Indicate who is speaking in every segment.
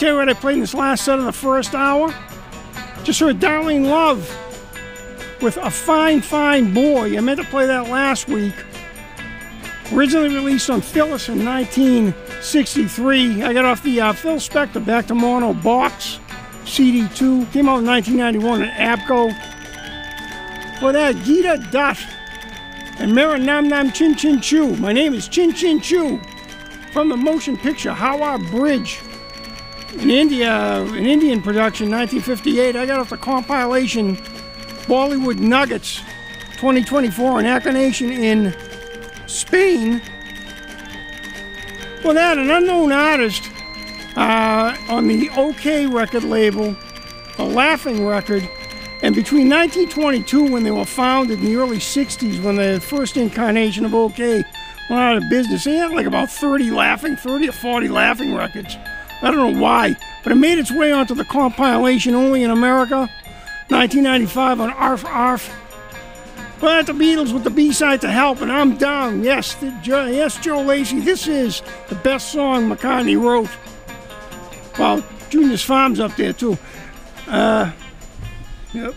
Speaker 1: Tell you what I played in this last set of the first hour. Just heard Darlene Love with A Fine, Fine Boy. I meant to play that last week. Originally released on Phyllis in 1963. I got off the Phil Spector Back to Mono box, CD2. Came out in 1991 at APCO. For that, Gita Dutt and Mera Nam Nam Chin Chin Chu. My name is Chin Chin Chu from the motion picture Howrah Bridge. In India, an Indian production, 1958. I got off the compilation Bollywood Nuggets 2024 in Aconation in Spain. Well, that, an unknown artist on the OK record label, a Laughing record, and between 1922, when they were founded, in the early 60s, when the first incarnation of OK went out of business, they had like about 30 or 40 Laughing records. I don't know why, but it made its way onto the compilation only in America, 1995 on Arf Arf. Well, the Beatles with the B-side to Help, and I'm Down. Yes, Joe Lacey, this is the best song McCartney wrote. Well, Junior's Farm's up there, too. Yep.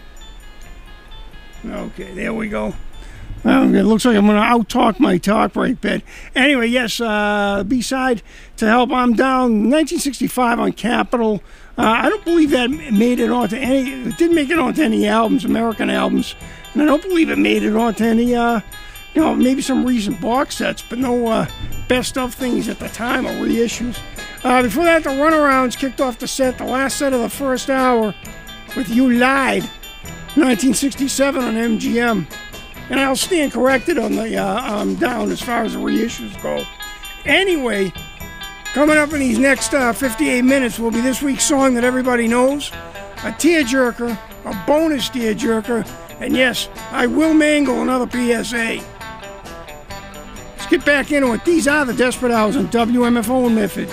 Speaker 1: Okay, there we go. It looks like I'm going to out-talk my talk break bed. Anyway, yes, B-side to Help, I'm Down, 1965 on Capitol. I don't believe that made it onto any, it didn't make it onto any albums, American albums. And I don't believe it made it onto any, maybe some recent box sets, but no best of things at the time or reissues. Before that, the Runarounds kicked off the set, the last set of the first hour, with You Lied, 1967 on MGM. And I'll stand corrected on the down as far as the reissues go. Anyway, coming up in these next 58 minutes will be this week's song that everybody knows, a tearjerker, a bonus tearjerker, and yes, I will mangle another PSA. Let's get back into it. These are the Desperate Hours on WMFO and Medford.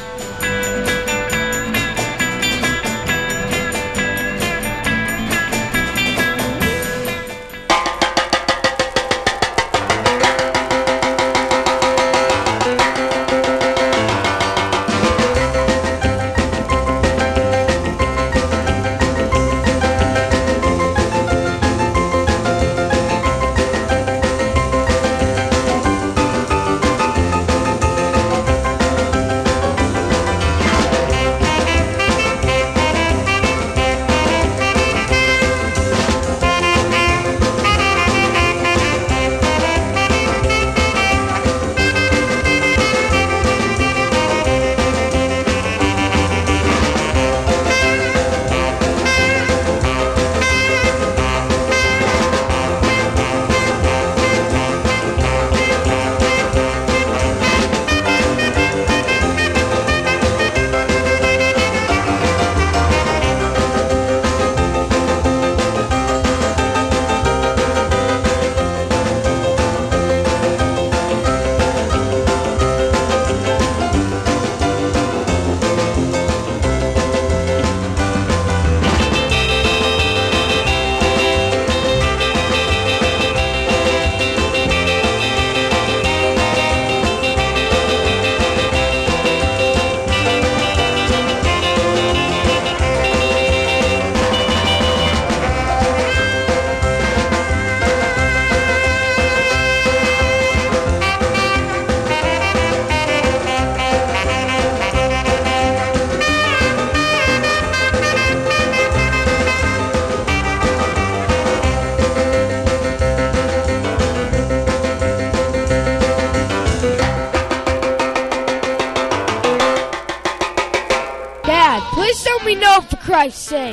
Speaker 2: Christ's sake.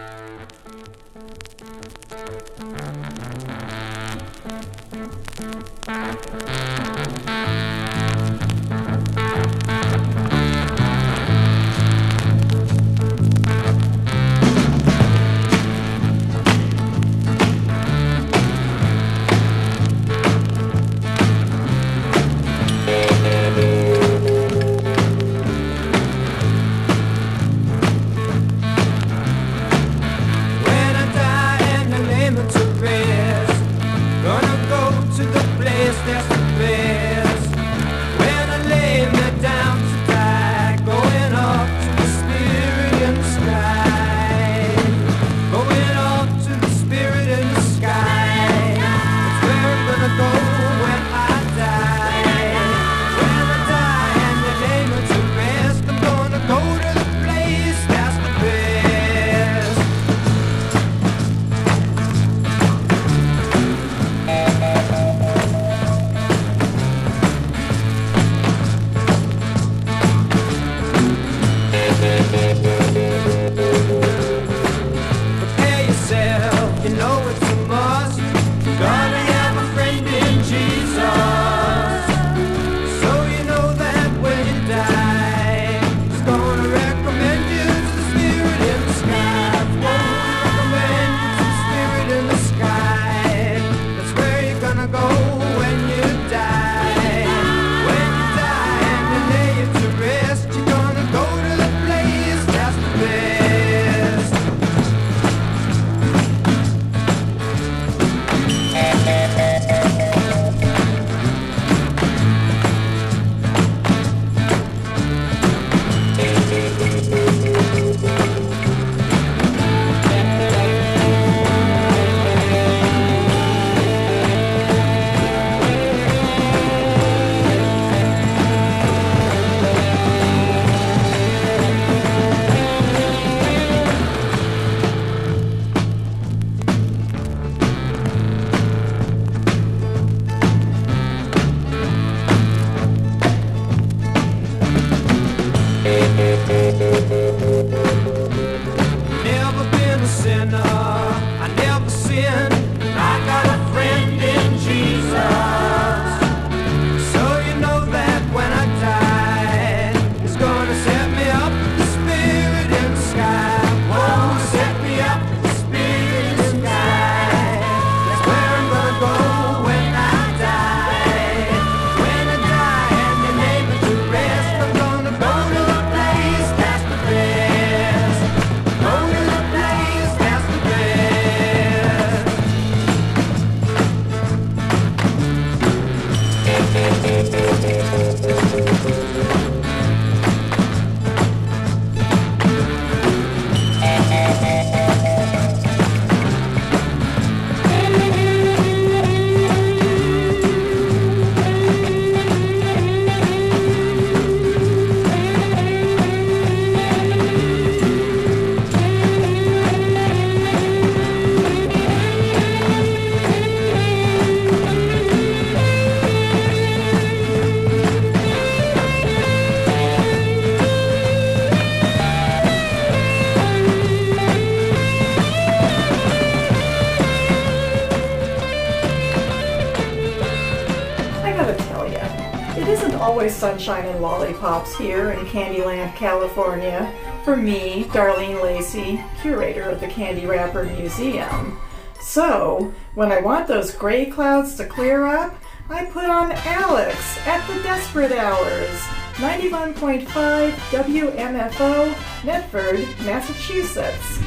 Speaker 3: Gonna go to the place that's the place. always sunshine and lollipops here in Candyland, California, for me, Darlene Lacey, curator of the Candy Wrapper Museum. So, when I want those gray clouds to clear up, I put on Alex at the Desperate Hours, 91.5 WMFO, Medford, Massachusetts.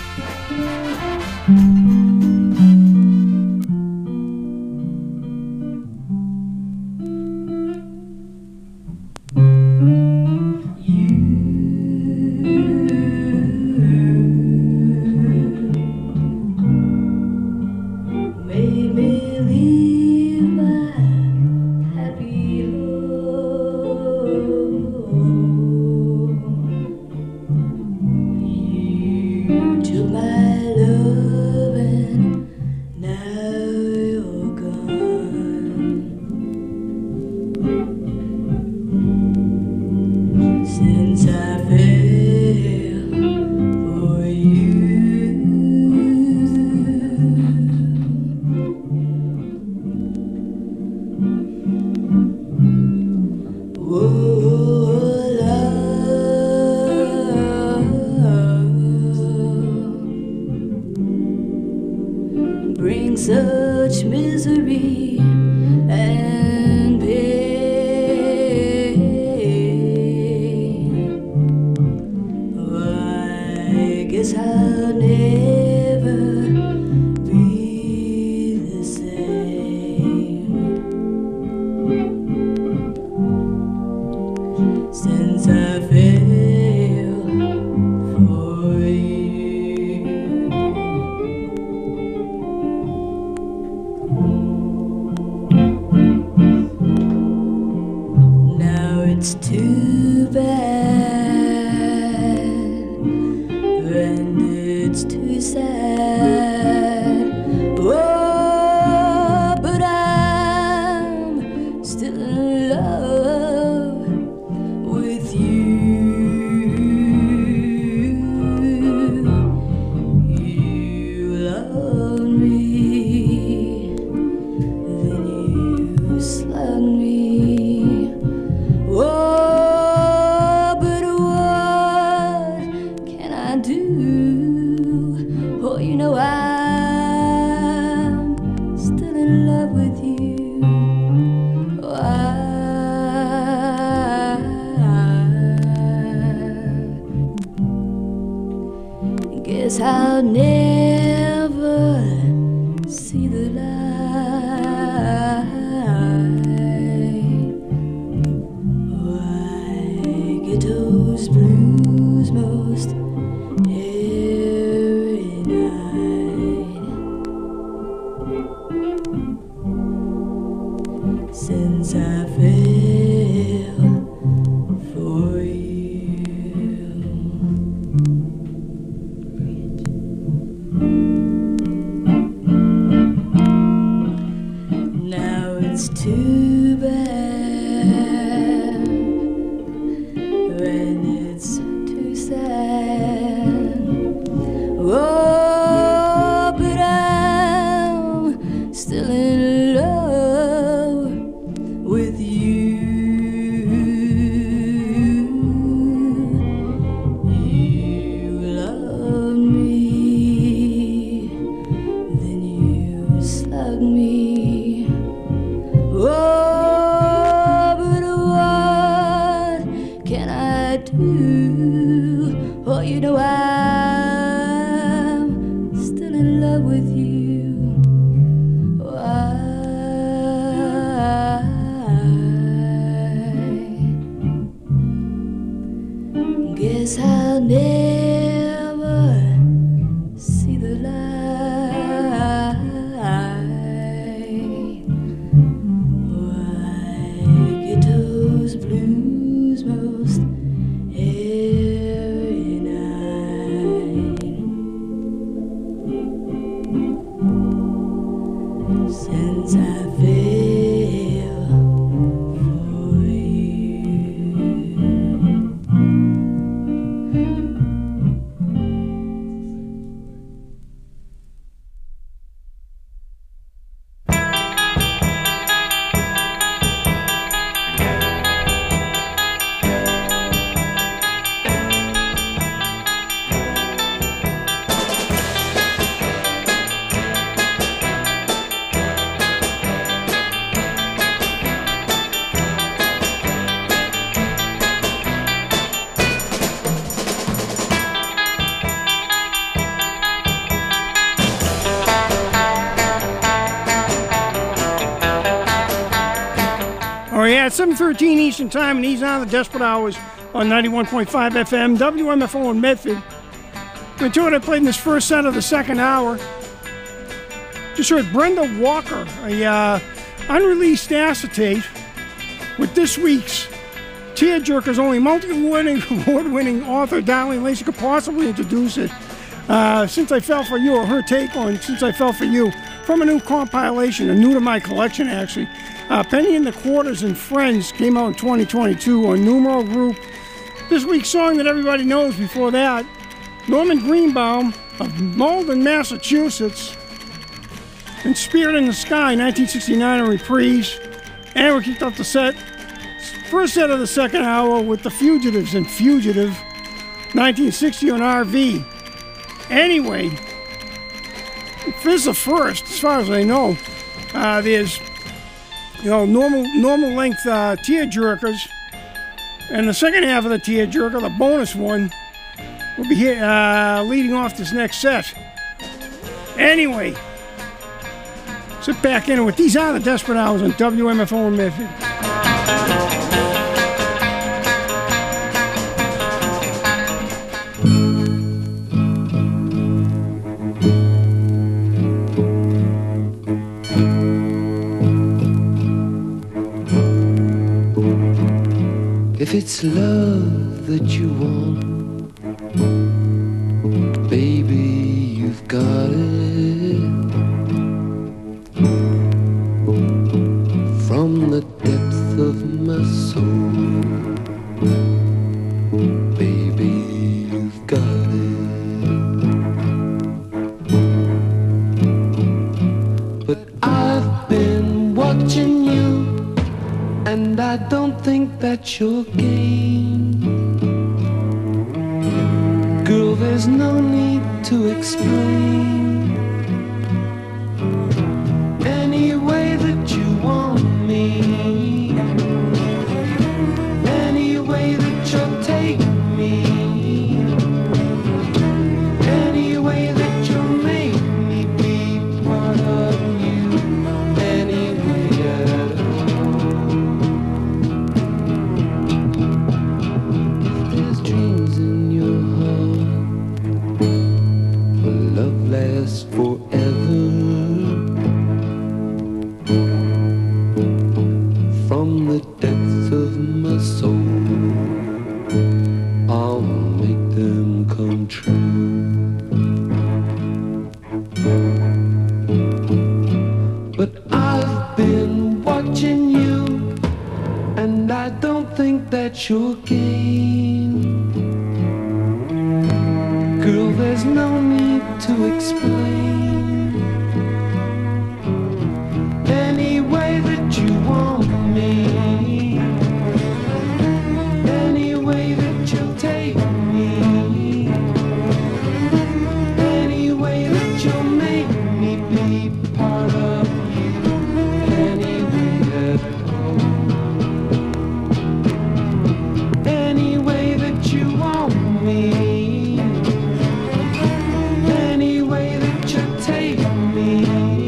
Speaker 4: Such misery and pain. I guess I'll never be the same since I fell for you. It's too bad and it's too sad. Oh, but I'm still in love with you. You love me, then you slug me. Oh, but what can I do? Oh, you know I'm still in love with you. Oh, I guess I'll never see the light. Those blues most every night since I fell for you. Now it's too bad and it's too sad. Oh, but I'm still in love with you. You love me, then you slug me. Oh, but what can I do? Oh, you know I'm still in love with you. Oh, I guess I'll never see the light. Oh, I get those blues most every night.
Speaker 1: Oh, yeah, it's 7:13 Eastern Time, and he's on the Desperate Hours on 91.5 FM, WMFO in Medford. Until I played in this first set of the second hour, just heard Brenda Walker, a unreleased acetate with this week's Tearjerkers. Only multi-award-winning author Darlene Lacey could possibly introduce it. Since I Fell For You, or her take on Since I Fell For You, from a new compilation, a new to my collection actually. Penny and the Quarters and Friends came out in 2022 on Numero Group. This week's song that everybody knows before that, Norman Greenbaum of Malden, Massachusetts, and Spirit in the Sky, 1969 on reprise. And we kicked off the first set of the second hour with The Fugitives and Fugitive, 1960 on RV. Anyway, this is the first, as far as I know. There's normal length Tearjerkers, and the second half of the Tearjerker, the bonus one, will be here, leading off this next set. Anyway, sit back in with these are the Desperate Hours on WMFO in Medford.
Speaker 5: If it's love that you want, baby, you've got it. From the depth of my soul, baby, you've got it. But I've been watching you, and I don't think that's your game. Girl, there's no need to explain. Any way that you want me, any way that you'll take me, any way that you'll make me be part of you, any way at all. If there's dreams in your heart, will love last forever? From the depths of my soul, I'll make them come true. But I've been watching you, and I don't think that's your game. Girl, there's no need to explain. Any way that you want me, any way that you'll take me, any way that you'll make me be part of you, any way at all. Any way that you want me, any way that you'll take me,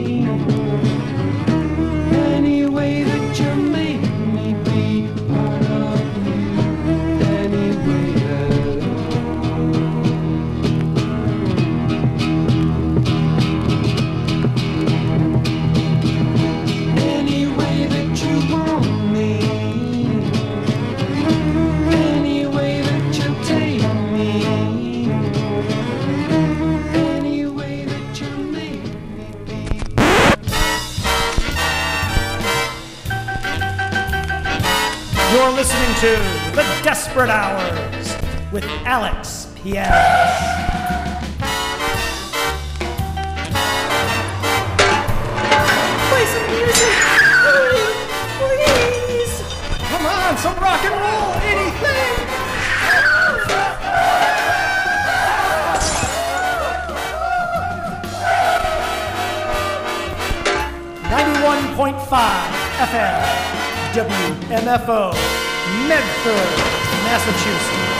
Speaker 5: any way that you make me be part of you, any way at all. Any way that you want me, any way that you take me, any way that you make me be.
Speaker 6: You're listening to The Desperate Hours with Alex Pierre. Play some music, please. Come on, some rock and roll, anything. 91.5 FM. WMFO, Medford, Massachusetts.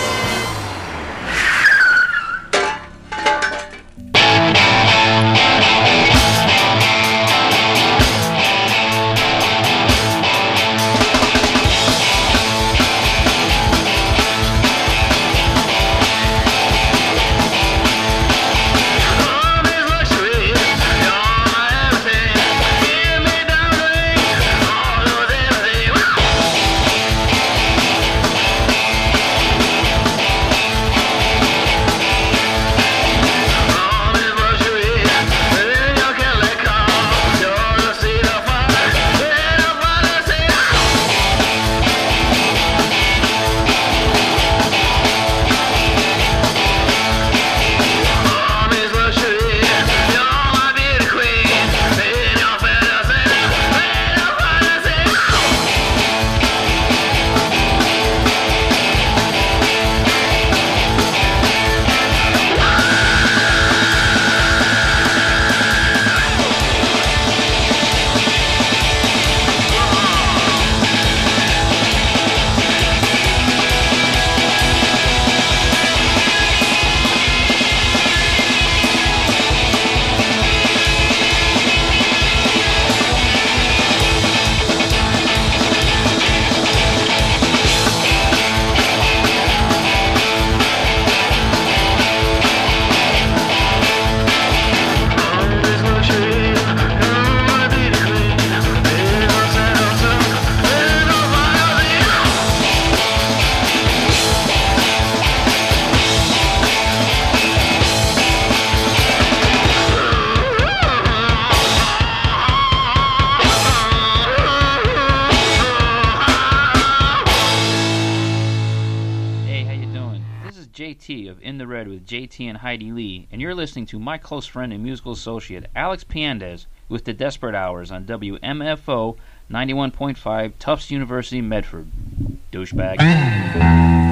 Speaker 7: of In the Red with JT and Heidi Lee, and you're listening to my close friend and musical associate Alex Piandez with the Desperate Hours on WMFO 91.5 Tufts University, Medford. Douchebag.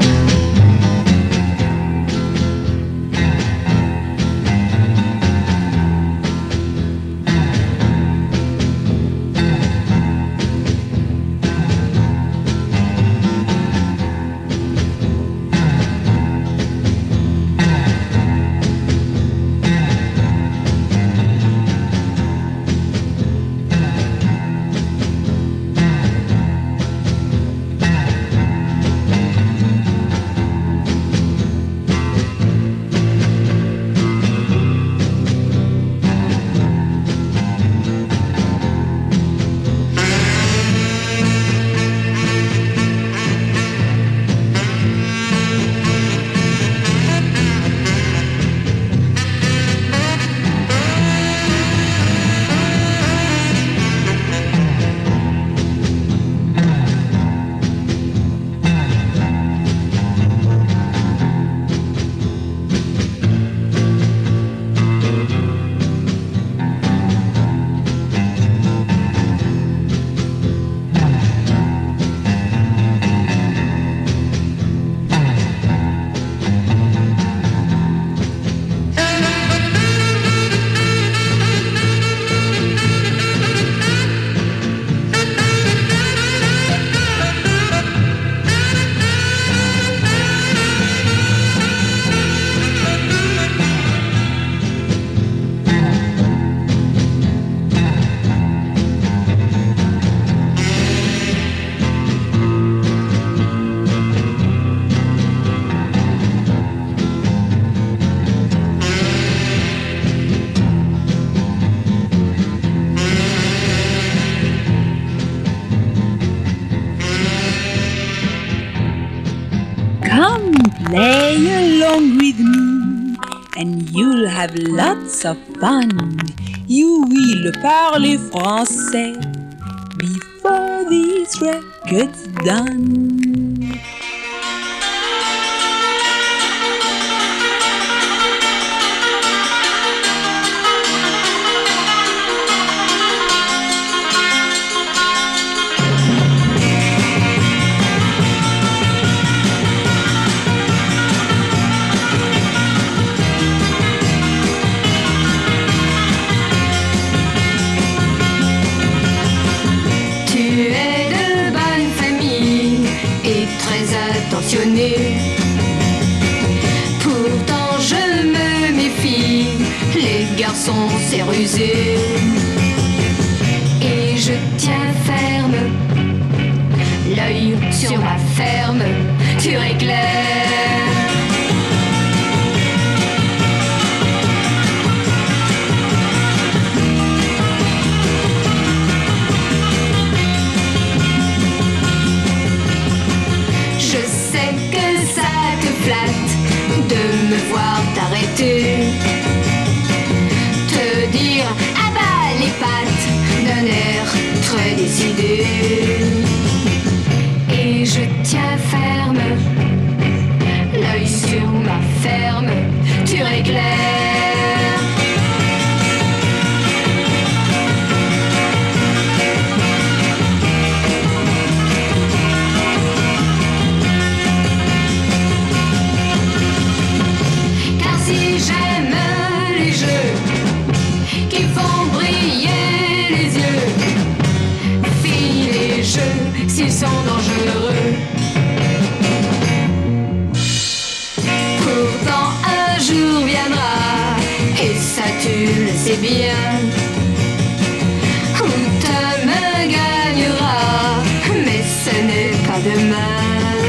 Speaker 4: Play along with me and you'll have lots of fun. You will parler français before this record's done.
Speaker 8: Pourtant je me méfie, les garçons c'est rusé. Et je tiens ferme, l'œil sur ma ferme, tu éclaires. De me voir t'arrêter, te dire ah bah les pattes d'un air très décidé. Et je tiens ferme, l'œil sur ma ferme, tu éclaires. S'ils sont dangereux. Pourtant un jour viendra, et ça tu le sais bien, où ta main gagnera, mais ce n'est pas demain.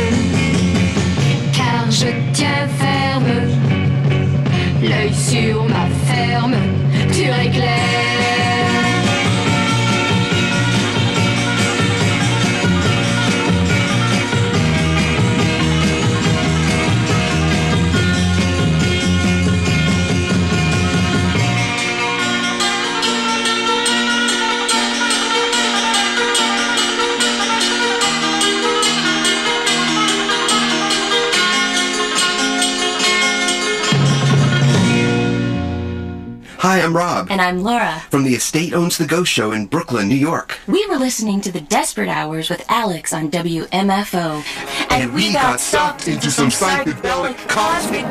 Speaker 8: Car je tiens ferme, l'œil sur ma ferme, tu éclaires.
Speaker 9: Hi, I'm Rob.
Speaker 10: And I'm Laura.
Speaker 9: From the Estate Owns the Ghost show in Brooklyn, New York.
Speaker 10: We were listening to The Desperate Hours with Alex on WMFO.
Speaker 9: And we got sucked into some psychedelic cosmic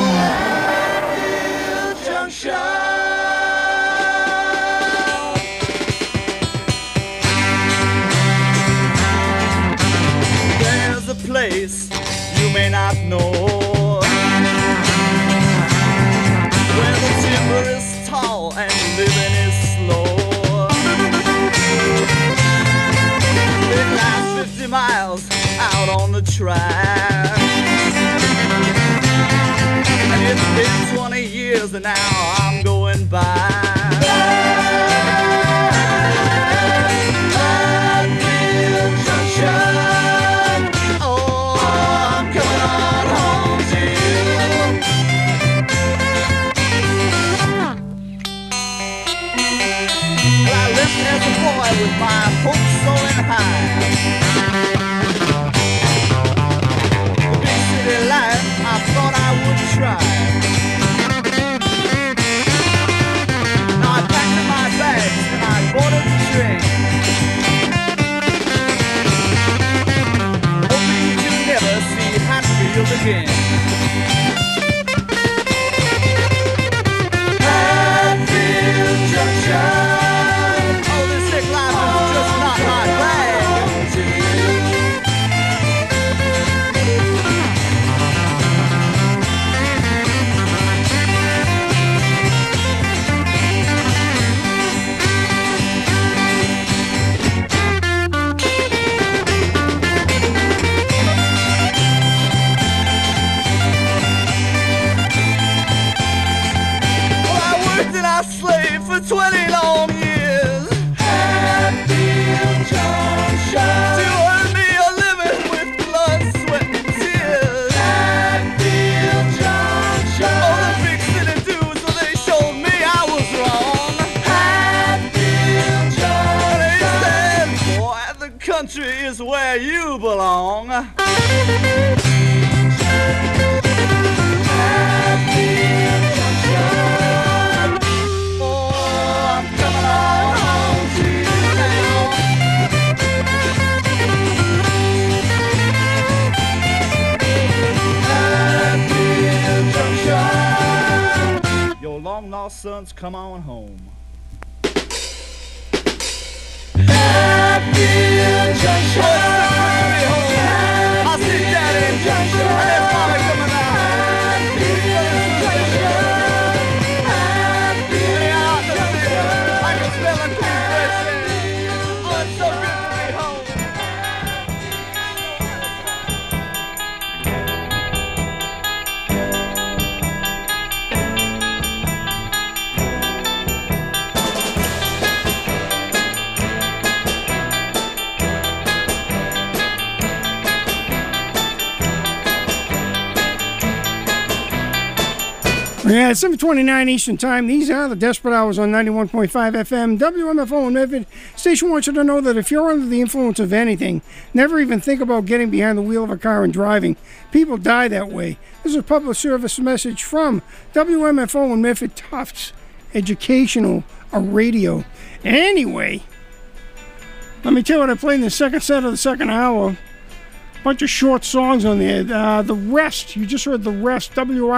Speaker 6: There's a place you may not know, where the timber is tall and living is slow. It lies 50 miles out on the track, and it's been 20 years and now I'm going back. Hatfield Junction. Oh, I'm coming on home to you. Well, I lived as a boy with my hopes soaring high. The big city life, I thought I would try. Now I packed up my bags and I boarded the train, hoping to never see Hatfield again. Hatfield Junction. Oh, this sick life is just not my bag. Well, I worked and I slaved for 20 long years. Hatfield Junction. To earn me a living with blood, sweat, and tears. Hatfield Junction. Oh, the big city dudes, well, they showed me I was wrong. Hatfield Junction. They said, boy, the country is where you belong. Hatfield Junction. Oh, I'm coming on home to you now. Hatfield Junction. Your long lost sons, come on home. Hatfield Junction. I'll see Daddy Junction. And there's Mama coming out. Hatfield Junction. Hatfield Junction. I can smell a cool fresh air. Oh, it's so good to be home.
Speaker 1: Yeah, it's 7:29 Eastern Time. These are the Desperate Hours on 91.5 FM, WMFO in Medford. Station wants you to know that if you're under the influence of anything, never even think about getting behind the wheel of a car and driving. People die that way. This is a public service message from WMFO in Medford Tufts Educational Radio. Anyway, let me tell you what I played in the second set of the second hour. Bunch of short songs on there. The Rest, you just heard The Rest,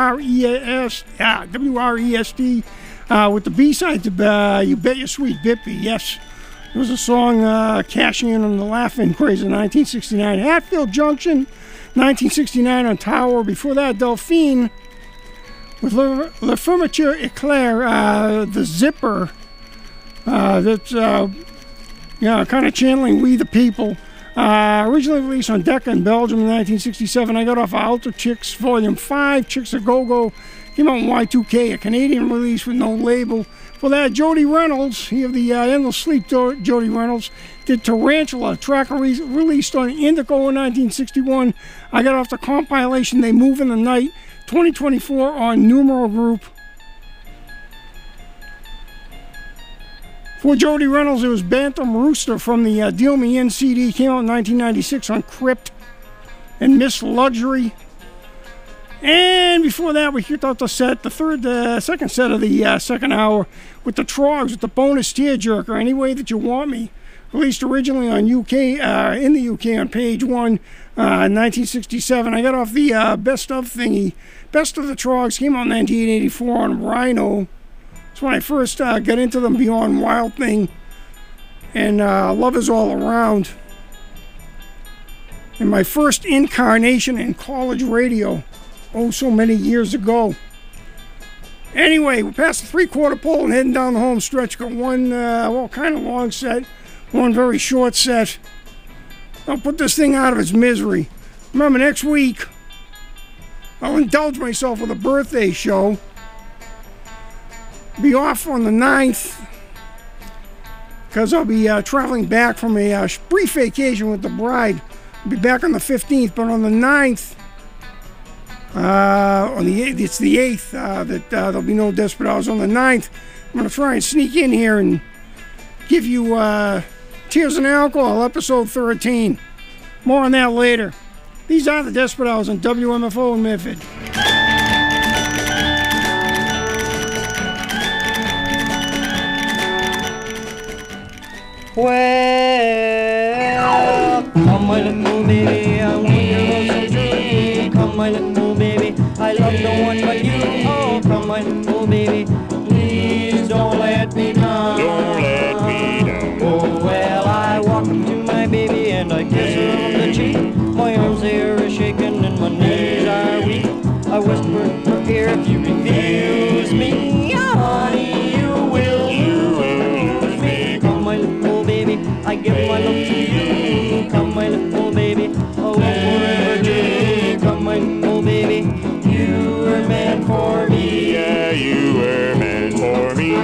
Speaker 1: W-R-E-S-T, with the B-side to You Bet Your Sweet Bippy. Yes, it was a song cashing in on the laughing craze in 1969. Hatfield Junction, 1969 on Tower. Before that, Delphine with Le Fermeture Eclair, The Zipper. That's kind of channeling We the People. Originally released on Decca in Belgium in 1967. I got off of Alter Chicks Volume 5, Chicks A Go-Go. Came out in Y2K, a Canadian release with no label. For that, Jody Reynolds, he of the Endless Sleep, Jody Reynolds, did Tarantula, track released on Indigo in 1961. I got off the compilation They Move in the Night, 2024 on Numero Group. For Jody Reynolds, it was Bantam Rooster from the Deal Me In CD. Came out in 1996 on Crypt and Miss Luxury. And before that, we kicked out the second set of the second hour with the Trogs, with the bonus tearjerker, Any Way That You Want Me, released originally on in the UK on page 1, 1967. I got off the best of thingy. Best of the Trogs came out in 1984 on Rhino. That's when I first got into them, Beyond Wild Thing, and Love Is All Around. And my first incarnation in college radio, so many years ago. Anyway, we're past the three-quarter pole and heading down the home stretch. Got one, kind of long set, one very short set. I'll put this thing out of its misery. Remember, next week, I'll indulge myself with a birthday show. Be off on the 9th, because I'll be traveling back from a brief vacation with the bride. I'll be back on the 15th, but on the 9th, on the 8th, it's the 8th, that there'll be no Desperate Hours. On the 9th, I'm going to try and sneak in here and give you Tears and Alcohol, episode 13. More on that later. These are the Desperate Hours on WMFO in Medford.
Speaker 5: Well, come my little baby, I want your love so true. Come my little baby, I love no one but you. Oh, come my little baby, please don't let me down. Don't let me down. Oh, well, I walk up to my baby and I kiss her on the cheek. My arms there are shaking and my knees are weak. I whisper in her ear, if you refuse me, honey, you will lose me. Come my little baby, I give my love to you. Come my little baby, oh forever do. Come my little baby, you were meant for me. Yeah, you were meant for me.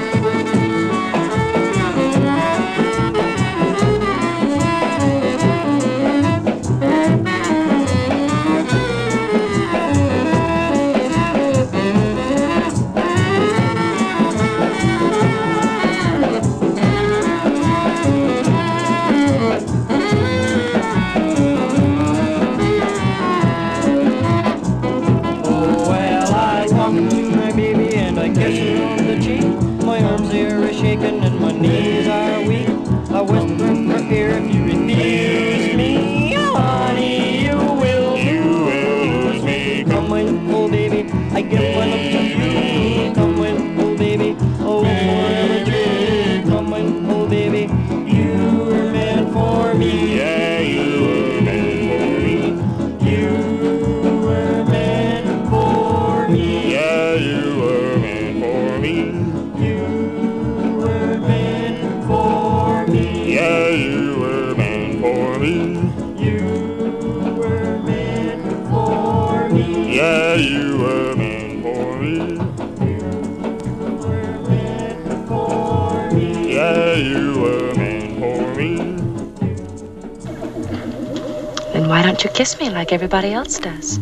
Speaker 5: Shaking and my knees are weak. I whisper in her ear, if you refuse me, honey, you will lose me. Come my little baby, I give my love to you. Come my little baby, oh forever true. Come my little baby, you were meant for me. Yeah, you were meant for me. You were meant for me. Yeah, you were meant for me. Yeah, you were meant for me. You were meant for me. Yeah, you were meant for me. You were meant for me. Yeah, you were meant for me.
Speaker 11: Then why don't you kiss me like everybody else does?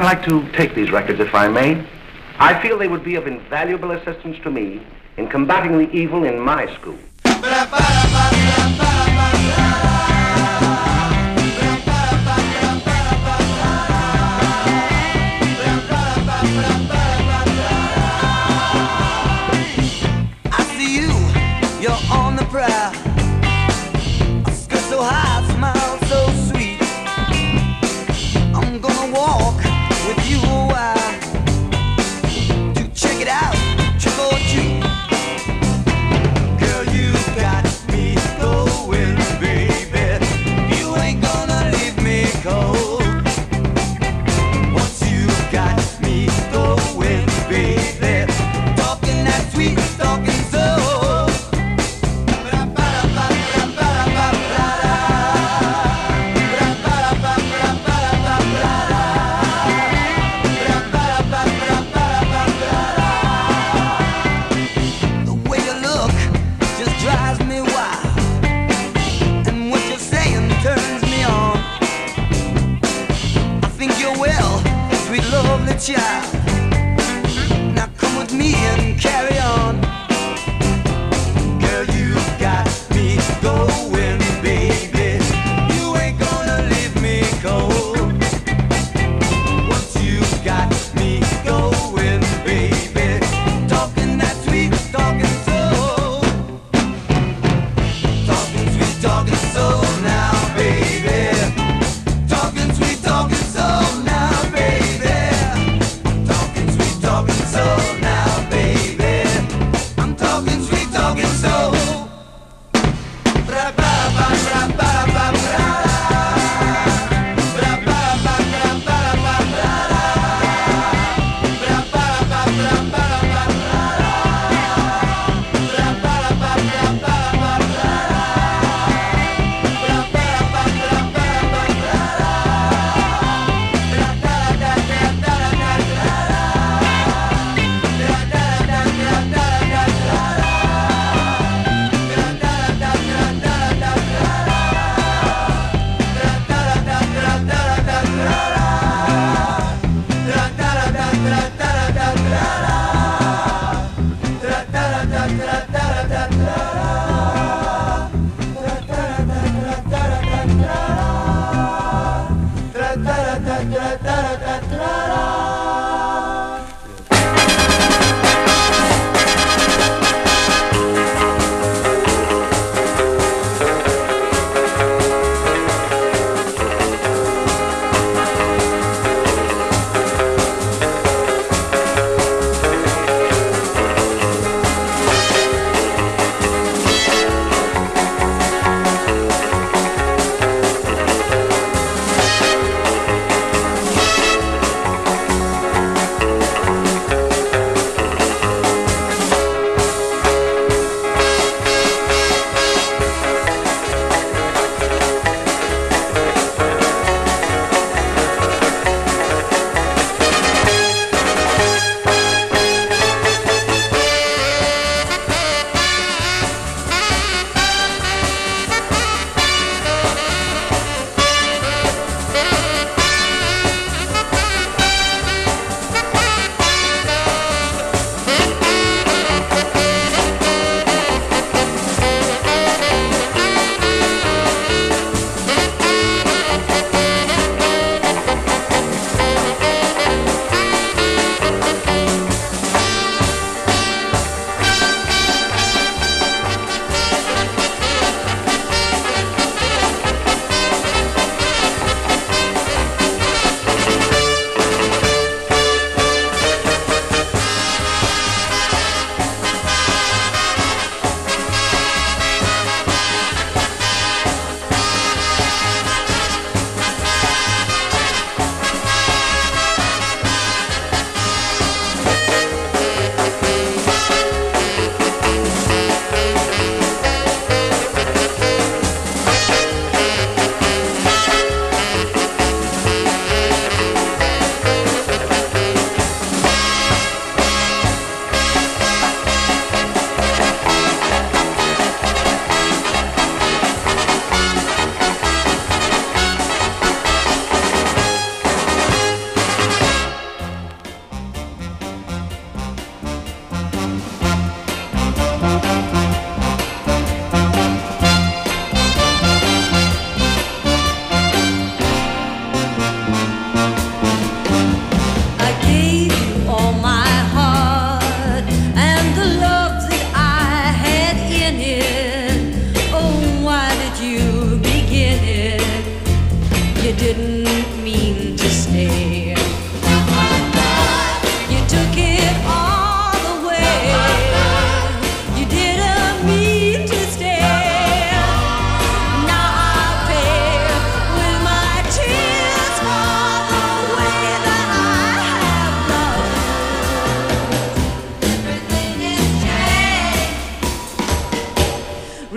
Speaker 12: like to take these records, if I may. I feel they would be of invaluable assistance to me in combating the evil in my school.
Speaker 6: I see you, you're on the prowl. A skirt so high, smile so sweet. I'm gonna walk with you a while to check it out, trick or treat. Girl, you got me going.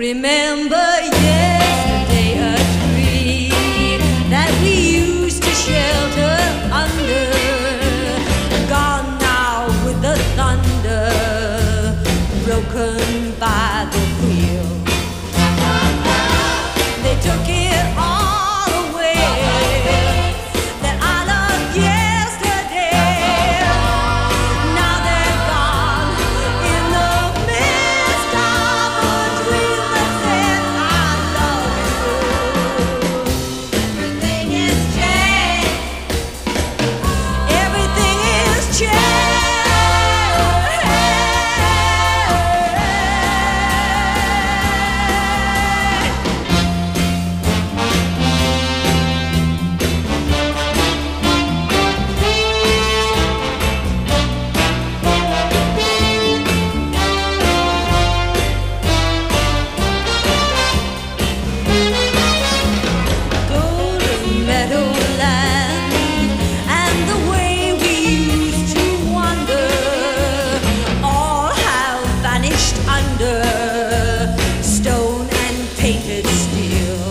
Speaker 4: Remember yesterday a tree that we used to shelter under, gone now with the thunder, broken by the wheel. They took it all away, that I loved yesterday. Now they're gone in the mist of a dream that said I love you. Everything is changed. Everything is changed. Golden Meadowland and the way we used to wander all have vanished under stone and painted steel.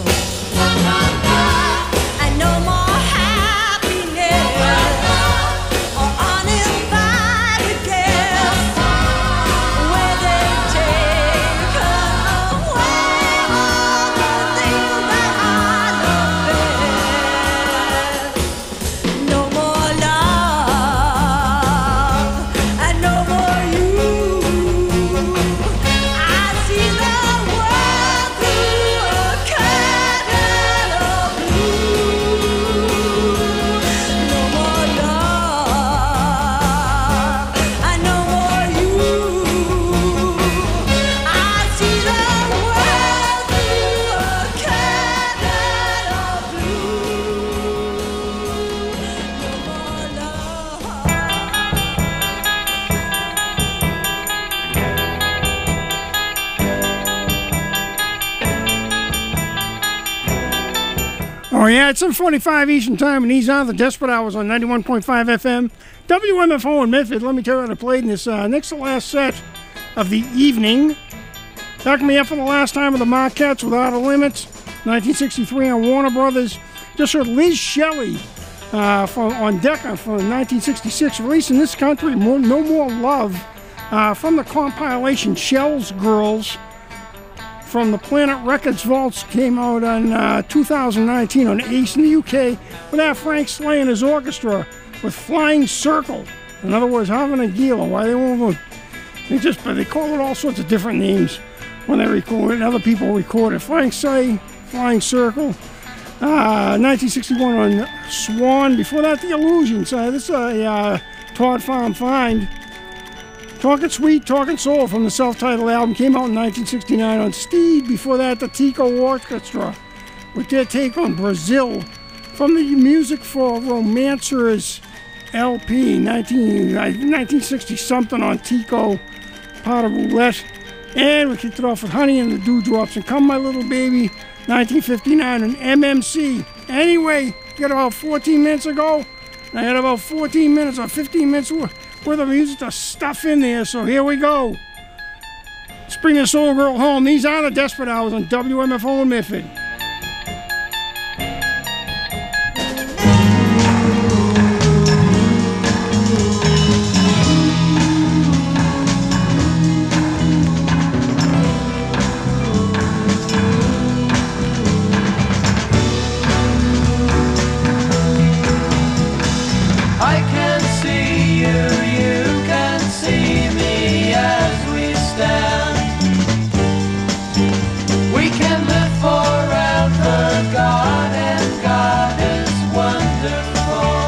Speaker 4: And no more happiness or uninvited guests, where they've taken away all the things that I love best. No more love and no more you. I see the world through a curtain of blue. No more love and no more you. I see the world through a curtain of blue. No more love.
Speaker 1: Oh, yeah, it's 7:45 Eastern Time, and he's on the Desperate Hours on 91.5 FM. WMFO in Medford. Let me tell you what I played in this next to last set of the evening. Backing me up for the last time with the Marquettes with Outer Limits, 1963 on Warner Brothers. Just heard Liz Shelley on Decca from 1966, released in this country, No More Love, from the compilation Shell's Girls, from the Planet Records vaults, came out on 2019 on Ace in the UK, with that Frank Slay and his orchestra with Flying Circle. In other words, Havana Gila. Why they won't? They call it all sorts of different names when they record it, and other people record it. Frank Slay, Flying Circle. 1961 on Swan. Before that, The Illusions. This is a Todd Farm find. Talking Sweet, Talking Soul from the self-titled album came out in 1969 on Steed. Before that, the Tico Orchestra with their take on Brazil from the Music for Romancers LP, 1960-something on Tico, part of Roulette. And we kicked it off with Honey and the Dewdrops and Come My Little Baby, 1959 on MMC. Anyway, got about 14 minutes ago. I had about 14 minutes or 15 minutes worth of music to stuff in there, so here we go. Let's bring this old girl home. These are the Desperate Hours on WMFO in Medford.
Speaker 6: I can see you, you can see me as we stand. We can live forever, God, and God is wonderful.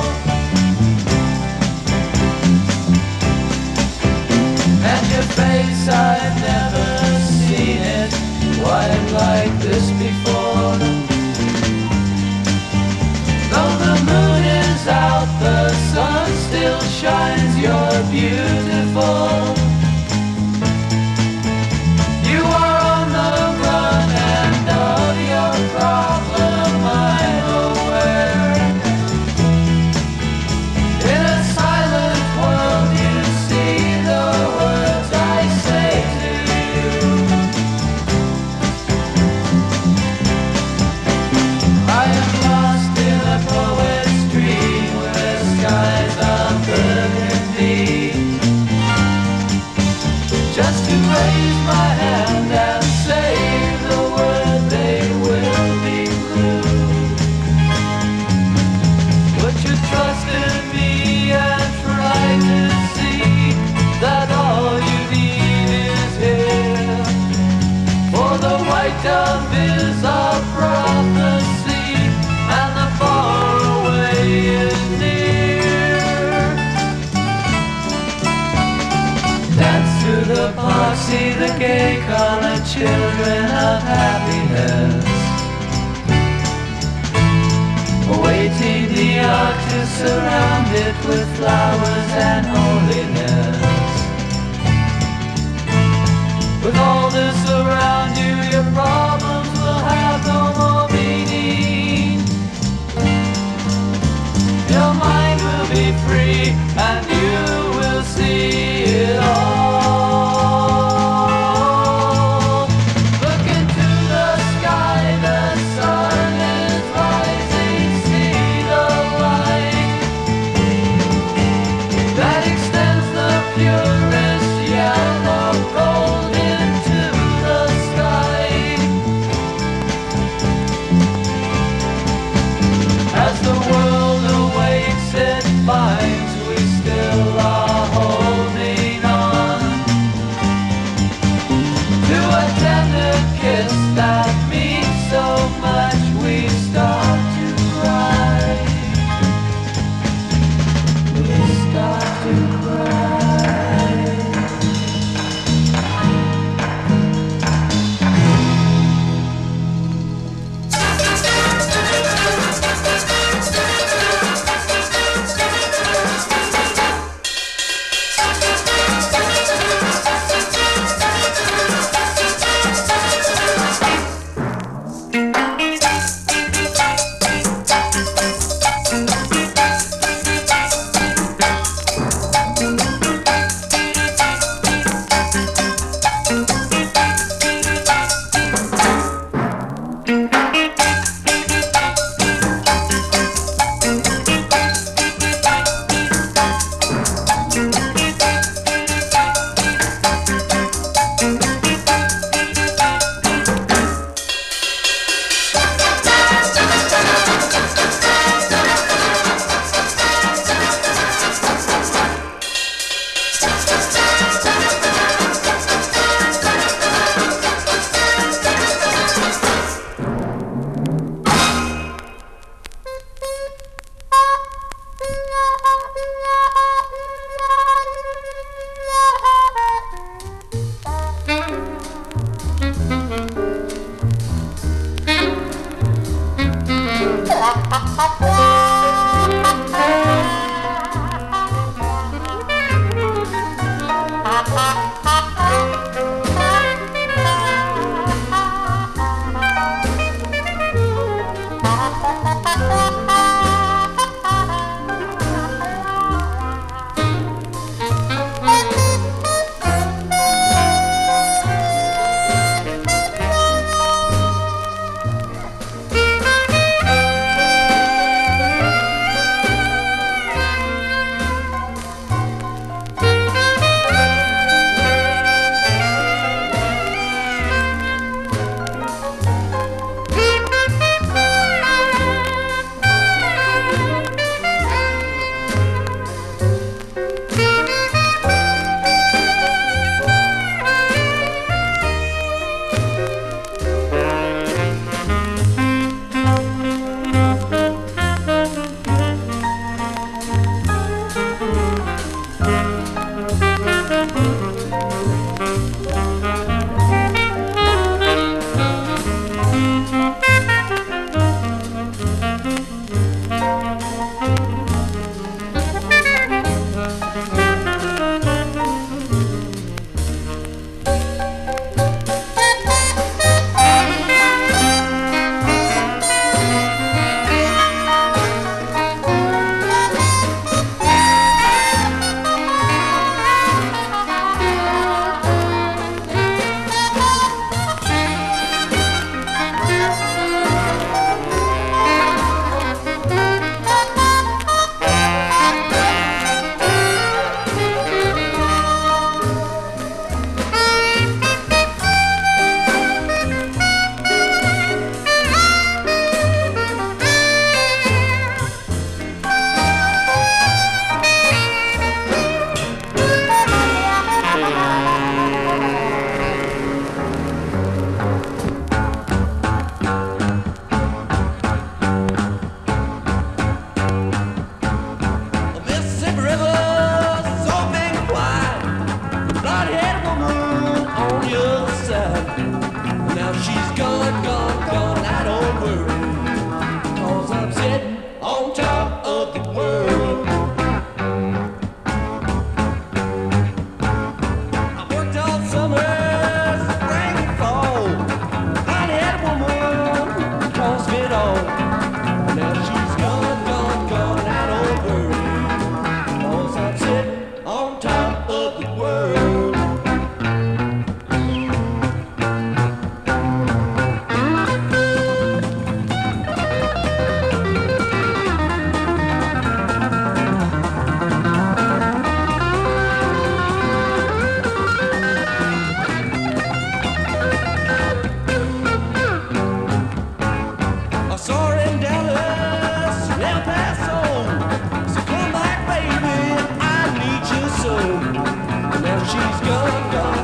Speaker 6: And your face, I've never seen it quite like this before. Though the moon is out, the sun still shines, you're beautiful. You are on the run and of your problem I'm aware. In a silent world you see the words I say to you.
Speaker 13: just to raise my hand and say the word, they will be blue. Would you trust in me and try to see that all you need is here? For the white dove is our prophecy, and the far away is near. Dance to the park, see the gay colored children of happiness, awaiting the ark to surround it with flowers and holiness. With all this around you, your problems will have no more meaning. Your mind will be free and you will see it all. Look into the sky, the sun is rising, see the light that extends the pure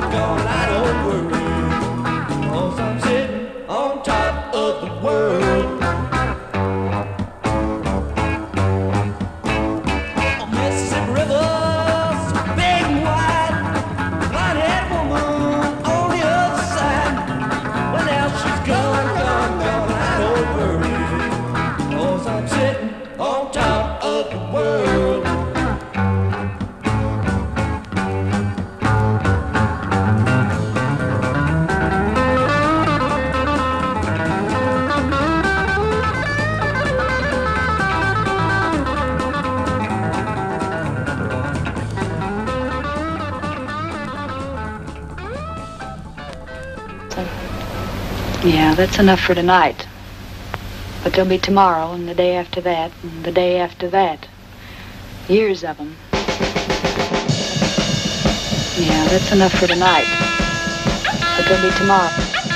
Speaker 13: gone, I don't worry, 'cause I'm sitting on top of the world. Mississippi River, so big and wide, blonde-haired woman on the other side. Well, now she's gone, I don't worry, 'cause I'm sitting on top of the world.
Speaker 11: Yeah, that's enough for tonight. But there'll be tomorrow, and the day after that, and the day after that. Years of them. Yeah, that's enough for tonight. But there'll be tomorrow.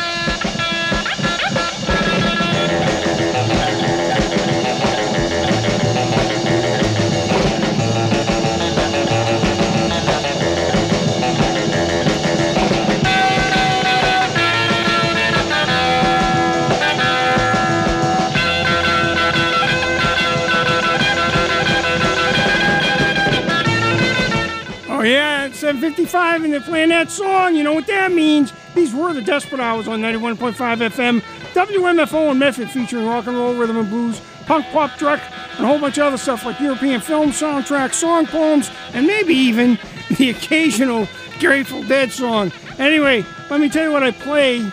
Speaker 1: Yeah, it's 7:55 and they're playing that song. You know what that means. These were the Desperate Hours on 91.5 FM, WMFO in Medford, featuring rock and roll, rhythm and blues, punk, pop, truck, and a whole bunch of other stuff like European film soundtracks, song poems, and maybe even the occasional Grateful Dead song. Anyway, let me tell you what I played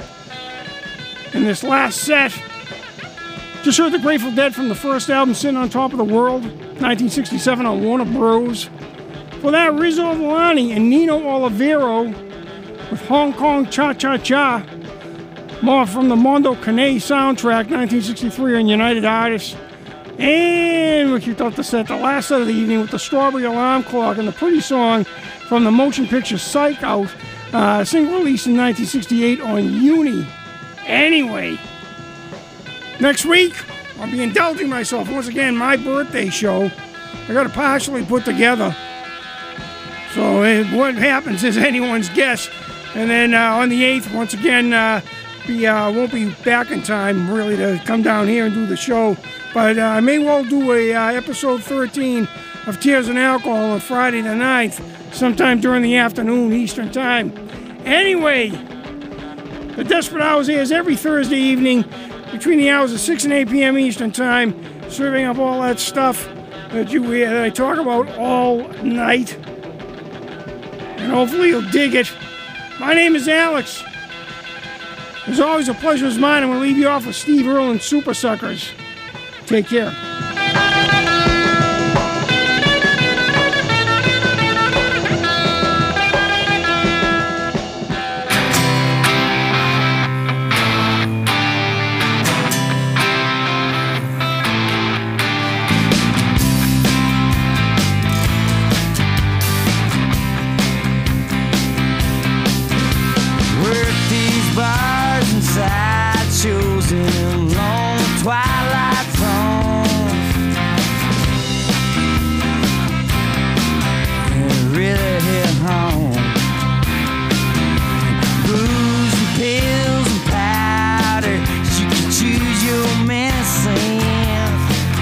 Speaker 1: in this last set. Just heard the Grateful Dead from the first album, Sitting on Top of the World, 1967 on Warner Bros. For that, Rizzo Villani and Nino Olivero with Hong Kong Cha-Cha-Cha, more from the Mondo Cane soundtrack, 1963 on United Artists. And we kicked off the set, the last set of the evening, with the Strawberry Alarm Clock and the pretty song from the motion picture Psych Out, single released in 1968 on Uni. Anyway, next week, I'll be indulging myself once again, my birthday show. I got it partially put together. So what happens is anyone's guess. And then on the 8th, once again, won't be back in time really to come down here and do the show. But I may well do a episode 13 of Tears and Alcohol on Friday the 9th, sometime during the afternoon Eastern Time. Anyway, the Desperate Hours airs every Thursday evening between the hours of 6 and 8 p.m. Eastern Time, serving up all that stuff that you hear, that I talk about all night. And hopefully you'll dig it. My name is Alex. As always, a pleasure is mine. I'm going to leave you off with Steve Earle and Super Suckers. Take care.
Speaker 13: Shows in a long twilight zone, and really hit home. Booze and pills and powder, you can choose your medicine.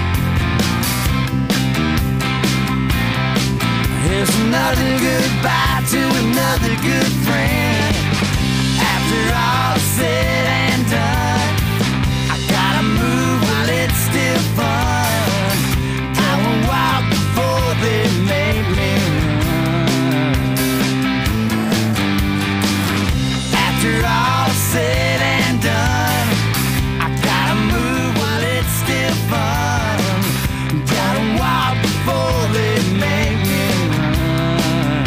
Speaker 13: It's another goodbye to another good friend. After all said and done, it's still fun. Gotta walk before they make me run. After all said and done, I gotta move while it's still fun. Gotta walk before they make me run.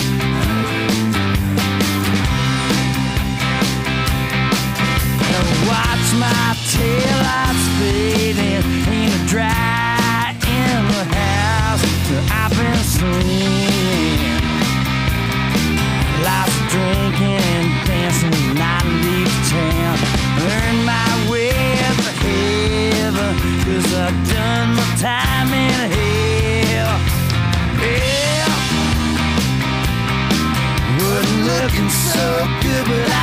Speaker 13: Gotta watch my tail lights fading in the dry in the house that I've been seeing. Lots of drinking and dancing and I leave town. Earn my way to heaven, 'cause I've done my time in hell. Yeah, wasn't looking
Speaker 6: so good, but